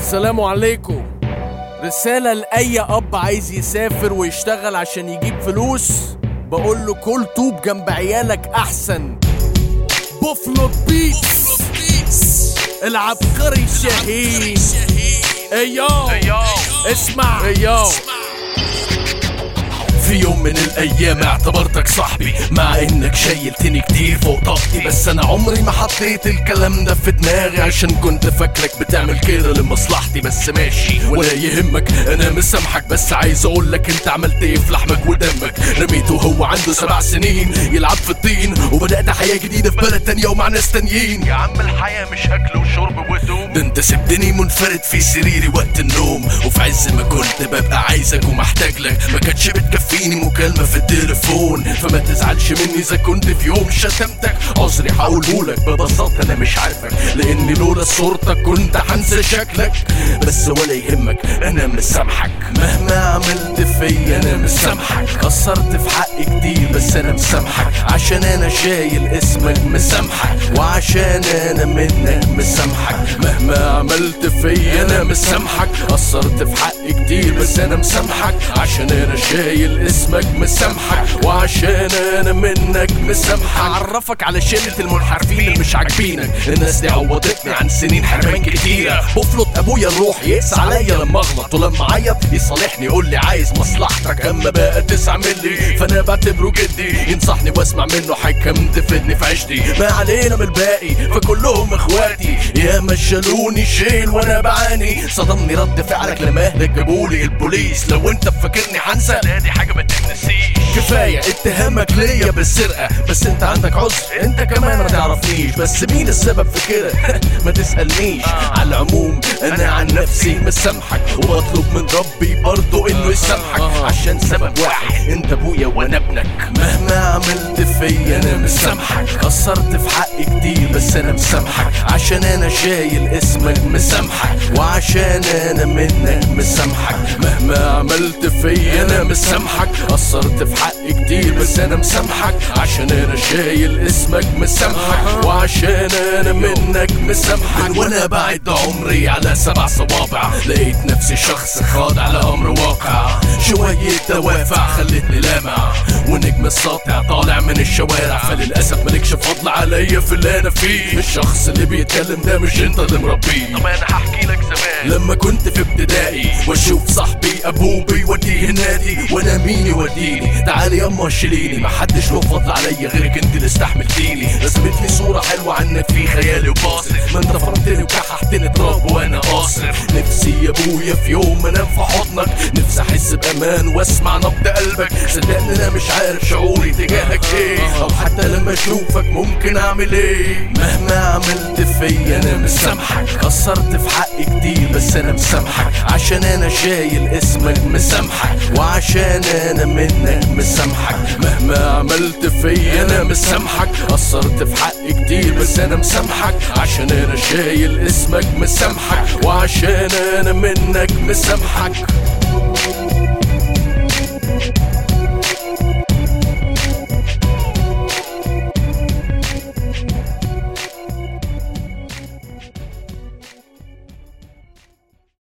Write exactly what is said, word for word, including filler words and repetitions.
السلام عليكم. رسالة لأي أب عايز يسافر ويشتغل عشان يجيب فلوس، بقول له كل طوب جنب عيالك أحسن. بوفلو بيتس العبقري الشهيد. ايو اسمع ايو في يوم من الايام اعتبرتك صاحبي، مع انك شايلتني كتير فوق طاقتي، بس انا عمري ما حطيت الكلام ده في دماغي عشان كنت فاكرك بتعمل كده لمصلحتي. بس ماشي ولا يهمك، انا مسامحك، بس عايز اقولك انت عملت ايه في لحمك ودمك. رميته وهو عنده سبع سنين يلعب في الطين، وبدأت حياة جديدة في بلد تانية ومع ناس تانيين. يا عم الحياة مش اكل وشرب وهدوم، ده انت سبتني منفرد في سريري وقت النوم، وفي عز ما كنت ببقى عايزك ومحتاج لك، ما كانتش بتكفيني مكالمة في التليفون. فما تزعلش مني اذا كنت في يوم شتمتك، عذري هقولهولك ببساطة انا مش عارفك، لاني لولا صورتك كنت هنسى شكلك. بس ولا يهمك انا مسامحك، مهما عملت فيا انا مسامحك. قصرت في حقي كتير بس انا مسامحك، عشان انا شايل اسمك مسامحك، وعشان انا منك مسامحك. مهما عملت فيا انا مسامحك، قصرت في حقي كتير بس انا مسامحك، عشان انا شايل اسمك مسامحك، وعشان انا منك مسامحك. اعرفك على شلة المنحرفين اللي مش عاجبينك، الناس دي عوضتني عن سنين حرمان كتيرة. بفلط ابويا الروح يقسى عليا لما اغلط، ولما اعيط يصالحني يقول لي عايز مصلحتك. اما بقى تسعة ملي فانا بعتبره جدي، ينصحني واسمع منه حكم تفيدني في عيشتي. ما علينا من الباقي فكلهم اخواتي، يا مشالوني شيل وانا بعاني. صدمني رد فعلك لما اهلك جابولي البوليس، لو انت فاكرني هنسى لا دي حاجة ما تتنسيش. كفاية اتهامك ليا بالسرقة، بس انت عندك عذر، انت كمان ما تعرفنيش، بس مين السبب في كده؟ ما تسألنيش. على العموم انا عن نفسي مسامحك، وبطلب من ربي برضو انه يسامحك، عشان سبب واحد، انت ابويا وانا ابنك. مهما عملت فيا انا مسامحك، قصرت في حقي كتير بس انا مسامحك، عشان انا شايل اسمك مسامحك، وعشان انا منك مسامحك. مهما عملت فيا انا مسامحك، قصرت في حقي كتير بس انا مسامحك، عشان انا شايل اسمك مسامحك، وعشان انا منك مسامحك. وانا بعد عمري على سبع صوابع، لقيت نفسي شخص خاضع لامر واقع. شوية دوافع خلتني لامع، ونجم الساطع طالع من الشوارع، فللاسف مالكش فضل عليا في اللي انا فيه. الشخص اللي بيتكلم ده مش انت اللي مربيه. طب انا هحكي لك زمان لما كنت في ابتدائي، واشوف صاحبي ابوه بيوديه النادي، وانا مين يوديني؟ تعالي ياما شيليني، محدش له فضل عليا غيرك انت اللي استحملتيني. رسمت لي صورة حلوة عنك في خيالي وباصر، ما انت فرمتني وكححتني تراب وانا قاصر. نفسي يا ابويا في يوم انام في حضنك، نفسي احس بامان واسمع نبض قلبك. صدقني انا مش عارف شعوري تجاهك ايه، او حتى لما اشوفك ممكن اعمل ايه. مهما عملت فيا انا مسامحك، قصرت في حقي كتير بس انا مسامحك، عشان انا شايل اسمك مسامحك، وعشان انا منك مسامحك. مهما عملت فيا انا مسامحك، قصرت في حقي كتير بس انا مسامحك، عشان انا شايل اسمك مسامحك، وعشان انا منك مسامحك.